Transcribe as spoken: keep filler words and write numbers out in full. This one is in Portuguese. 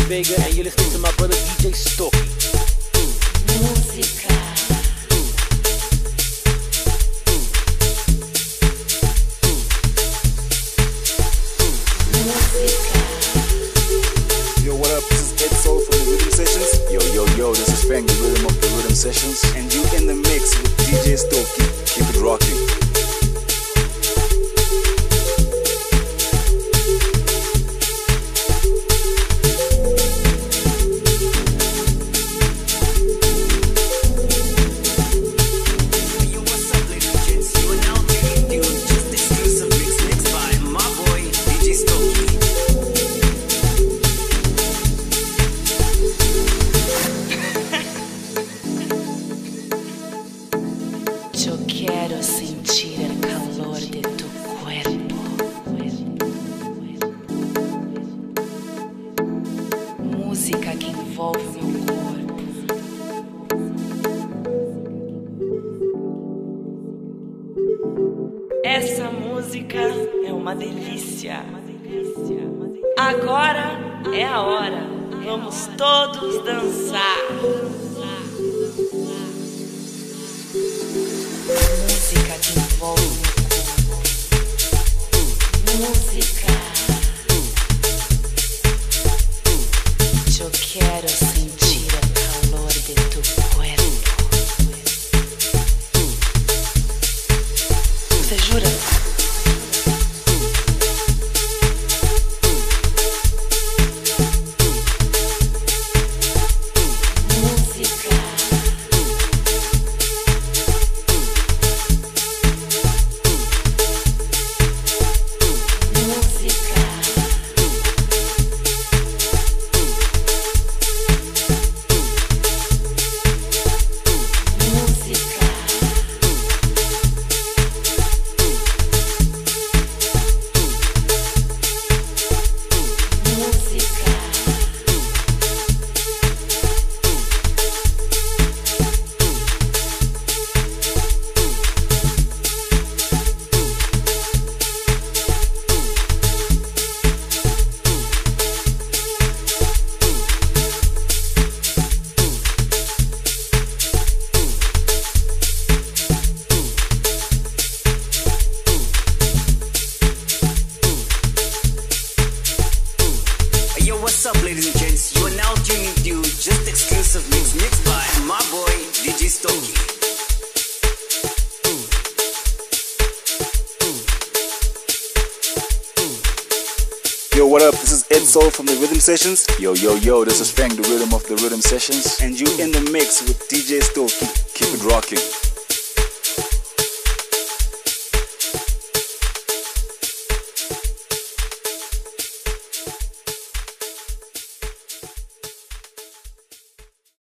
Vega, and you're listening to my brother D J Stocky. Música. Yo, what up? This is Ed Soul from the Rhythm Sessions. Yo, yo, yo, this is Fang, the Rhythm of the Rhythm Sessions. And you in the mix with D J Stocky. Keep it rocking. Música que envolve o meu corpo. Essa música é uma delícia. Agora é a hora. Vamos todos dançar. Música que envolve o meu corpo. Música. Eu quero sentir o calor de tu cuerpo. Você jura? What's up, ladies and gents? You are now tuning to Just Exclusive Mix mixed by my boy D J Stocky. Yo, what up? This is Ed Soul from the Rhythm Sessions. Yo, yo, yo, this is Fang, the Rhythm of the Rhythm Sessions. And you in the mix with D J Stocky. Keep it rocking.